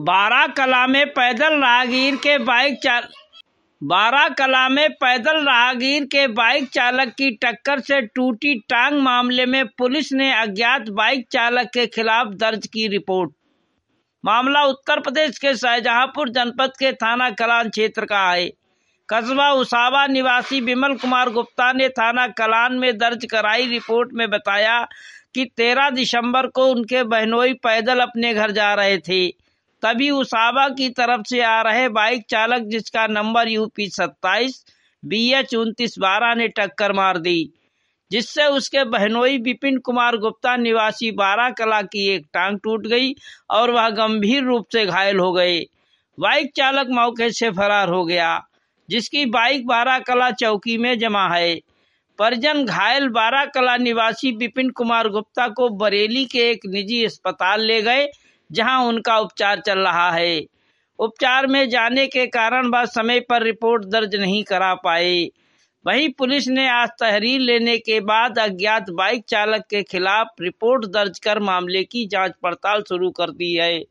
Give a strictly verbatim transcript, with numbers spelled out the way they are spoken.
बाराकला में पैदल राहगीर के बाइक चाल बाराकला में पैदल राहगीर के बाइक चालक की टक्कर से टूटी टांग मामले में पुलिस ने अज्ञात बाइक चालक के खिलाफ दर्ज की रिपोर्ट। मामला उत्तर प्रदेश के शाहजहांपुर जनपद के थाना कलान क्षेत्र का है। कस्बा उसावा निवासी विमल कुमार गुप्ता ने थाना कलान में दर्ज कराई रिपोर्ट में बताया कि तेरह दिसंबर को उनके बहनोई पैदल अपने घर जा रहे थे, तभी उसावा की तरफ से आ रहे बाइक चालक जिसका नंबर यूपी सत्ताईस बी एच उनतीस बारह ने टक्कर मार दी, जिससे उसके बहनोई विपिन कुमार गुप्ता निवासी बाराकला की एक टांग टूट गई और वह गंभीर रूप से घायल हो गए। बाइक चालक मौके से फरार हो गया, जिसकी बाइक बाराकला चौकी में जमा है। परिजन घायल बाराकला निवासी विपिन कुमार गुप्ता को बरेली के एक निजी अस्पताल ले गए, जहां उनका उपचार चल रहा है। उपचार में जाने के कारण वह समय पर रिपोर्ट दर्ज नहीं करा पाए। वहीं पुलिस ने आज तहरीर लेने के बाद अज्ञात बाइक चालक के खिलाफ रिपोर्ट दर्ज कर मामले की जांच पड़ताल शुरू कर दी है।